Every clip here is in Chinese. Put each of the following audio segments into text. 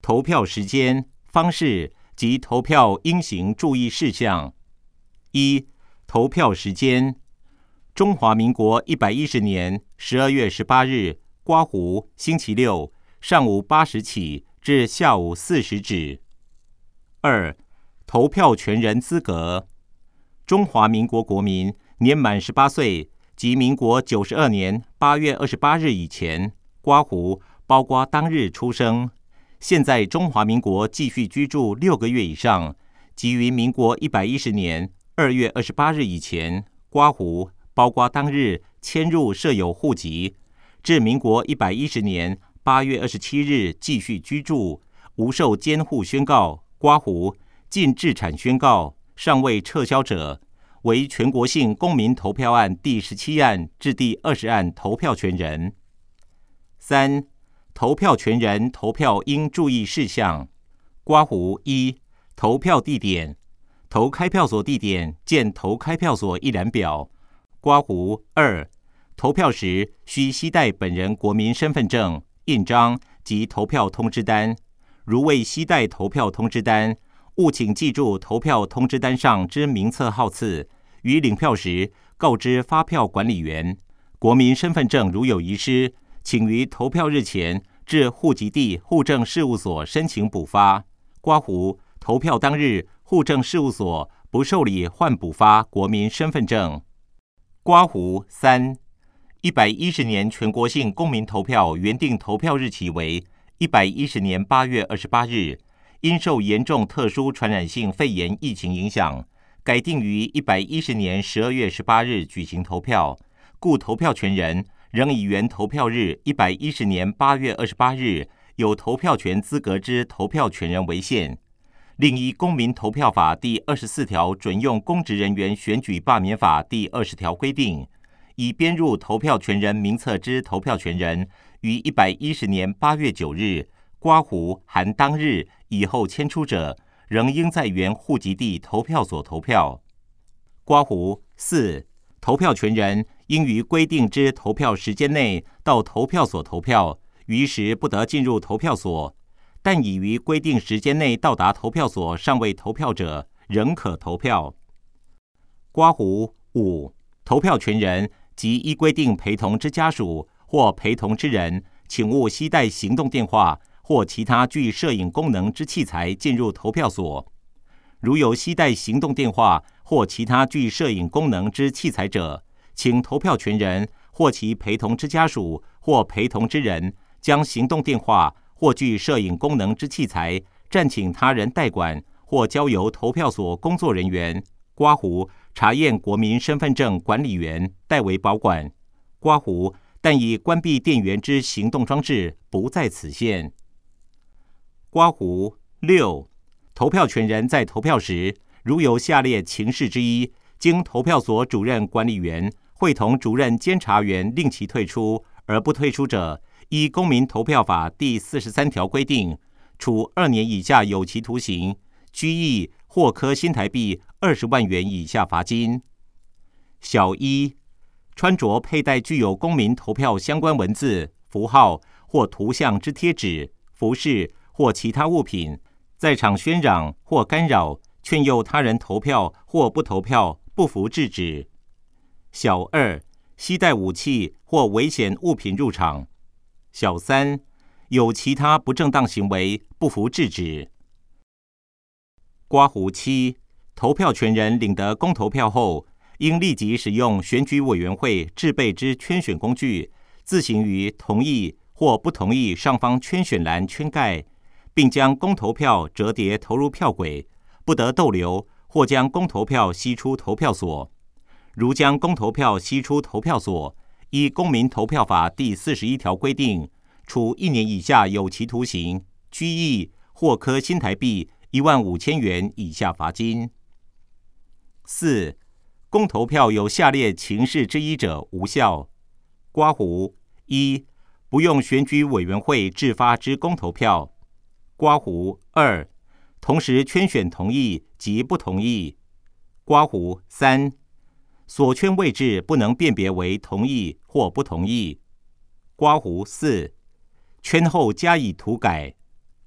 投票时间、方式及投票应行注意事项。一、投票时间：中华民国110年12月18日刮胡星期六上午8时起至下午4时止。二、投票权人资格：中华民国国民年满18岁及民国92年8月28日以前刮胡包括当日出生，现在中华民国继续居住6个月以上，及于民国110年2月28日以前刮胡包括当日迁入设有户籍，至民国110年8月27日继续居住，无受监护宣告、刮胡、禁置产宣告尚未撤销者，为全国性公民投票案第17案至第20案投票权人。三、投票权人投票应注意事项：刮胡一、投票地点，投开票所地点见投开票所一览表。刮胡二、投票时需携带本人国民身份证、印章及投票通知单，如未携带投票通知单，务请记住投票通知单上之名册号次，于领票时告知发票管理员。国民身份证如有遗失，请于投票日前至户籍地户政事务所申请补发。刮胡投票当日，户政事务所不受理换补发国民身份证。刮胡三、110年全国性公民投票原定投票日期为110年8月28日，因受严重特殊传染性肺炎疫情影响，改定于110年12月18日举行投票，故投票权人仍以原投票日110年8月28日有投票权资格之投票权人为限。另依公民投票法第24条准用公职人员选举罢免法第20条规定，已编入投票权人名册之投票权人，于110年8月9日刮胡含当日以后迁出者，仍应在原户籍地投票所投票。刮胡四、投票权人应于规定之投票时间内到投票所投票，余时不得进入投票所，但已于规定时间内到达投票所尚未投票者，仍可投票。刮胡五、投票权人及依规定陪同之家属或陪同之人，请勿携带行动电话或其他具摄影功能之器材进入投票所。如有携带行动电话或其他具摄影功能之器材者，请投票权人或其陪同之家属或陪同之人将行动电话或具摄影功能之器材暂请他人代管，或交由投票所工作人员刮胡查验国民身份证管理员代为保管。刮胡但以关闭电源之行动装置不在此限。刮胡六、投票权人在投票时，如有下列情事之一，经投票所主任管理员会同主任监察员令其退出，而不退出者，依公民投票法第43条规定，处2年以下有期徒刑、拘役或科新台币20万元以下罚金。小一、穿着佩戴具有公民投票相关文字、符号或图像之贴纸、服饰或其他物品，在场喧嚷或干扰、劝诱他人投票或不投票，不服制止。小二、携带武器或危险物品入场。小三、有其他不正当行为，不服制止。刮胡七、投票权人领得公投票后，应立即使用选举委员会制备之圈选工具，自行于同意或不同意上方圈选栏圈盖，并将公投票折叠投入票轨，不得逗留或将公投票吸出投票所。如将公投票吸出投票所，依公民投票法第41条规定，处1年以下有期徒刑、拘役或科新台币15000元以下罚金。四、公投票有下列情事之一者无效。刮胡一、不用选举委员会制发之公投票。刮胡二、同时圈选同意及不同意。刮胡三、所圈位置不能辨别为同意或不同意。刮胡四、圈后加以涂改。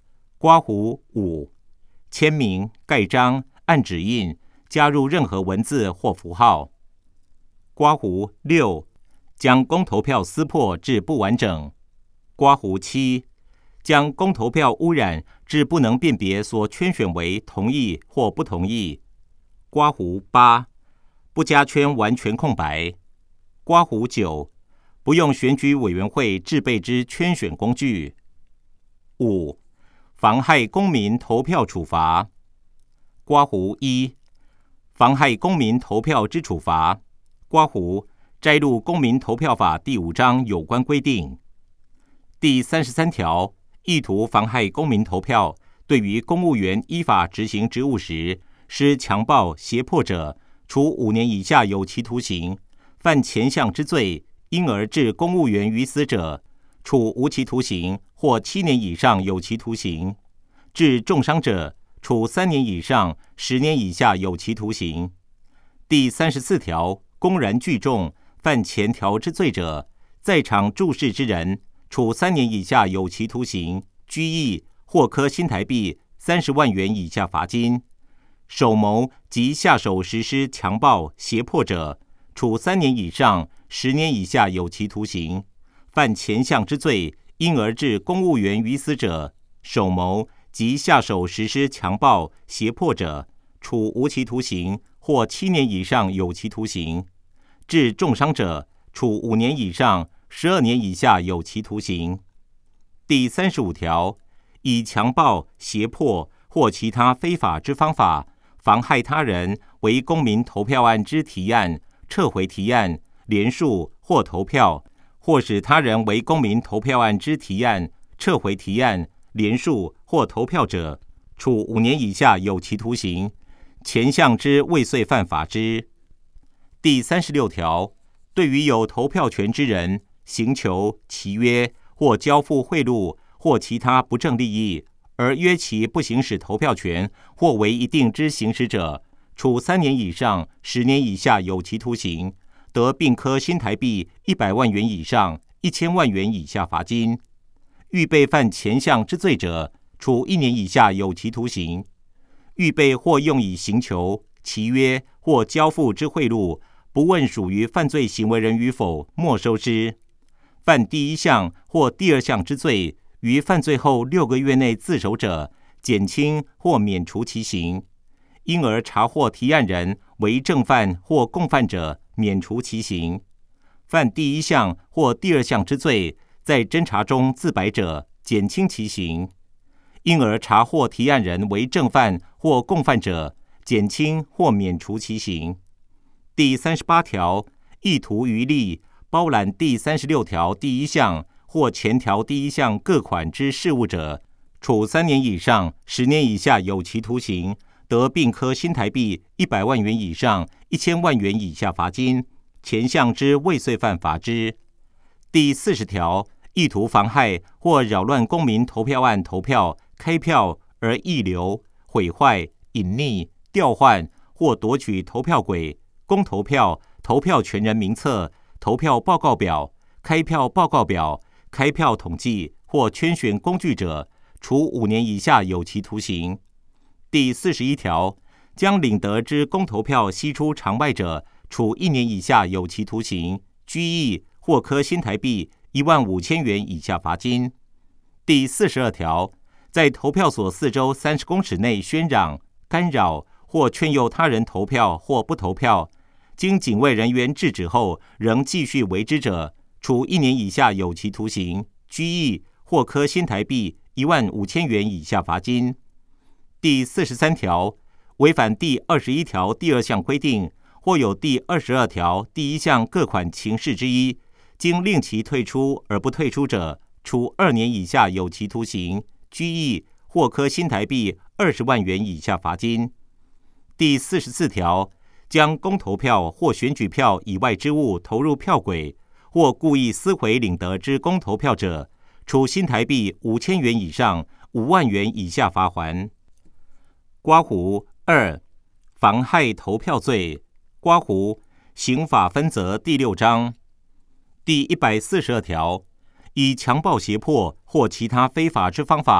刮胡5，签名、盖章、按指印，加入任何文字或符号。刮胡6，将公投票撕破至不完整。刮胡7，将公投票污染至不能辨别所圈选为同意或不同意。刮胡8，不加圈完全空白。刮胡9，不用选举委员会制备之圈选工具。5、妨害公民投票处罚。刮胡1，妨害公民投票之处罚。刮胡摘录公民投票法第5章有关规定。第33条，意图妨害公民投票，对于公务员依法执行职务时施强暴、胁迫者，处5年以下有期徒刑；犯前项之罪，因而致公务员于死者，处无期徒刑或7年以上有期徒刑；致重伤者，处3年以上10年以下有期徒刑。第34条，公然聚众，犯前条之罪者，在场注视之人，处3年以下有期徒刑、拘役或科新台币30万元以下罚金；首谋及下手实施强暴、胁迫者，处3年以上10年以下有期徒刑；犯前项之罪，因而致公务员于死者，首谋及下手实施强暴、胁迫者，处无期徒刑或7年以上有期徒刑；致重伤者，处5年以上12年以下有期徒刑。第35条，以强暴、胁迫或其他非法之方法，妨害他人为公民投票案之提案、撤回提案、联署或投票，或使他人为公民投票案之提案、撤回提案、联署或投票者，处5年以下有期徒刑，前项之未遂犯罚之。第36条，对于有投票权之人，行求、契约或交付贿赂或其他不正利益，而约其不行使投票权或为一定之行使者，处3年以上10年以下有期徒刑，得并科新台币100万元以上1000万元以下罚金；预备犯前项之罪者，处1年以下有期徒刑；预备或用以行求、契约或交付之贿赂，不问属于犯罪行为人与否，没收之；犯第1项或第2项之罪，于犯罪后6个月内自首者，减轻或免除其刑；因而查获提案人为正犯或共犯者，免除其刑；犯第1项或第2项之罪，在侦查中自白者，减轻其刑；因而查获提案人为正犯或共犯者，减轻或免除其刑。第38条，意图渔利，包揽第36条第1项或前条第1项各款之事务者，处3年以上10年以下有期徒刑，得并科新台币100万元以上1000万元以下罚金，前项之未遂犯罚之。第40条，意图妨害或扰乱公民投票案投票、开票而溢留、毁坏、隐匿、调换或夺取投票轨、公投票、投票权人名册、投票报告表、开票报告表、开票统计或圈选工具者，处5年以下有期徒刑。第41条，将领得之公投票析出场外者，处1年以下有期徒刑、拘役或科新台币15000元以下罚金。第42条，在投票所4周30公尺内喧嚷、干扰或劝诱他人投票或不投票，经警卫人员制止后仍继续为之者，处1年以下有期徒刑、拘役或科新台币15000元以下罚金。第43条，违反第21条第2项规定，或有第22条第1项各款情事之一，经令其退出而不退出者，处2年以下有期徒刑、拘役或科新台币20万元以下罚金。第44条，将公投票或选举票以外之物投入票轨，或故意撕毁领得之公投票者，处新台币5000元以上5万元以下罚锾。刮胡2，妨害投票罪。刮胡，刑法分则第6章第142条，以强暴胁迫或其他非法之方法，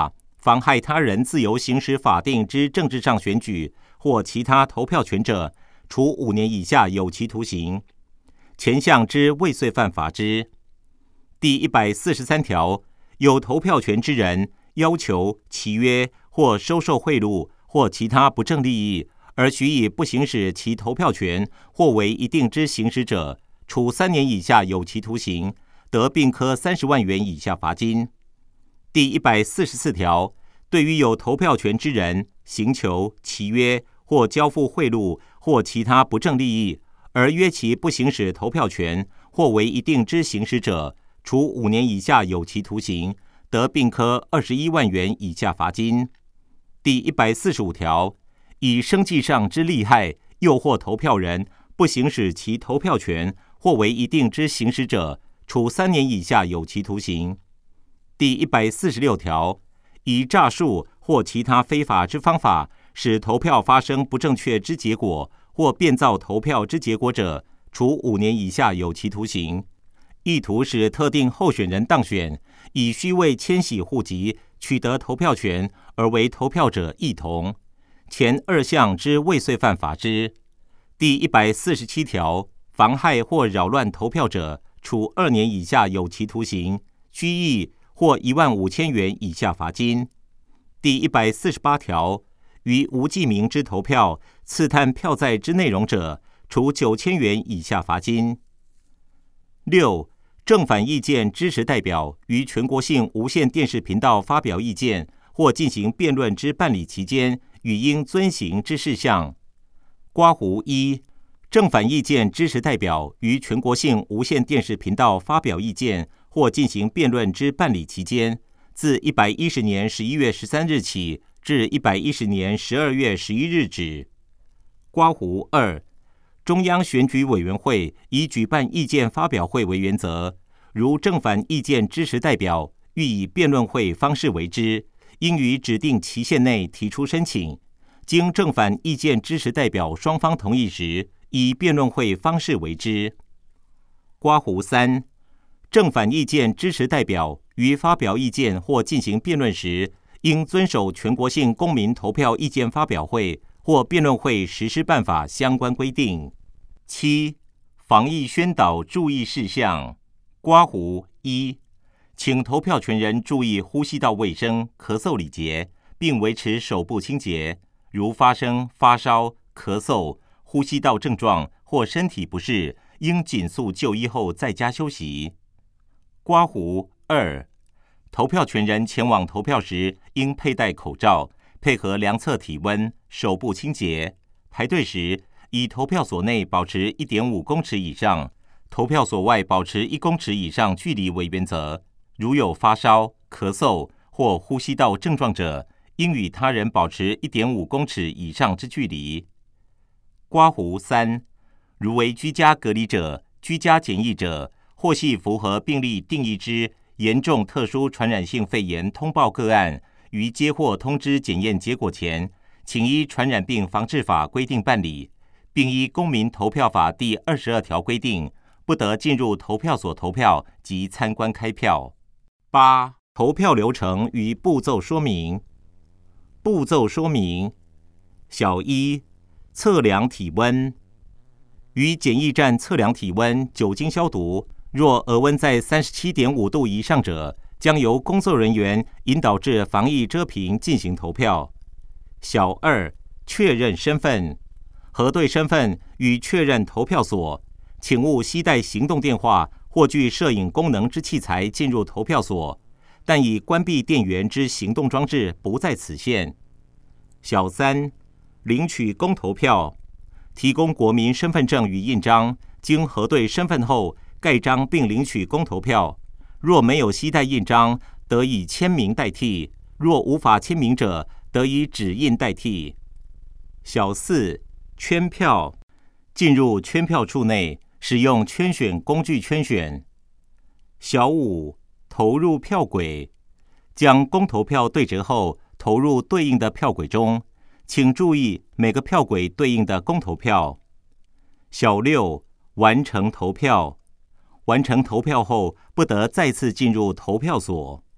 妨害他人自由行使法定之政治上选举或其他投票权者，处5年以下有期徒刑。前项之未遂犯罚之。第143条，有投票权之人要求、契约或收受贿赂或其他不正利益，而许以不行使其投票权或为一定之行使者，处3年以下有期徒刑，得并科30万元以下罚金。第144条，对于有投票权之人行求、契约或交付贿赂或其他不正利益，而约其不行使投票权或为一定之行使者，处5年以下有期徒刑，得并科21万元以下罚金。第145条，以生计上之利害诱惑投票人不行使其投票权或为一定之行使者，处3年以下有期徒刑。第146条，以诈术或其他非法之方法使投票发生不正确之结果或变造投票之结果者，处5年以下有期徒刑。意图使特定候选人当选，以虚伪迁徙户籍取得投票权而为投票者一同，前2项之未遂犯罚之。第147条，妨害或扰乱投票者，处2年以下有期徒刑、拘役或15000元以下罚金。第148条，于无记名之投票刺探票载之内容者，处9000元以下罚金。6. 正反意见支持代表于全国性无线电视频道发表意见或进行辩论之办理期间，与应遵行之事项。括弧1，正反意见支持代表于全国性无线电视频道发表意见或进行辩论之办理期间，自110年11月13日起至110年12月11日止。括弧2，中央选举委员会以举办意见发表会为原则，如正反意见支持代表欲以辩论会方式为之，应于指定期限内提出申请，经正反意见支持代表双方同意时，以辩论会方式为之。括弧3，正反意见支持代表于发表意见或进行辩论时，应遵守全国性公民投票意见发表会或辩论会实施办法相关规定。7. 防疫宣导注意事项。括弧1，请投票权人注意呼吸道卫生、咳嗽礼节，并维持手部清洁。如发生发烧、咳嗽、呼吸道症状或身体不适，应紧速就医后在家休息。括弧2，投票权人前往投票时应佩戴口罩，配合量测体温、手部清洁。排队时，以投票所内保持 1.5 公尺以上，投票所外保持1公尺以上距离为原则。如有发烧、咳嗽或呼吸道症状者，应与他人保持 1.5 公尺以上之距离。括弧3，如为居家隔离者、居家检疫者，或系符合病例定义之严重特殊传染性肺炎通报个案，于接获通知检验结果前，请依传染病防治法规定办理，并依公民投票法第22条规定，不得进入投票所投票及参观开票。8. 投票流程与步骤说明。步骤说明：小一，测量体温。于检疫站测量体温，酒精消毒，若额温在 37.5 度以上者，将由工作人员引导至防疫遮屏进行投票。小二，确认身份。核对身份与确认投票所，请勿携带行动电话或具摄影功能之器材进入投票所，但已关闭电源之行动装置不在此限。小三，领取公投票。提供国民身份证与印章，经核对身份后，盖章并领取公投票。若没有携带印章，得以签名代替；若无法签名者，得以指印代替。小四，圈票。进入圈票处内，使用圈选工具圈选。小五，投入票轨。将公投票对折后，投入对应的票轨中，请注意每个票轨对应的公投票。小六，完成投票。完成投票后，不得再次进入投票所。